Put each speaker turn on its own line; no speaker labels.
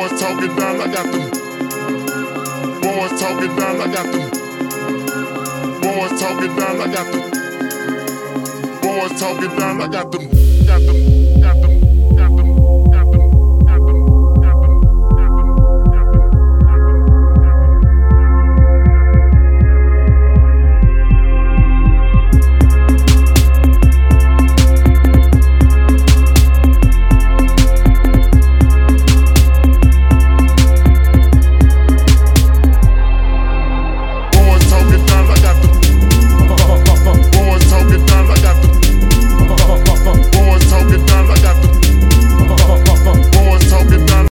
Boys talking down, I got them. Boys talking down, I got them. Boys talking down, I got them. Boys talking down, I got them. Got them.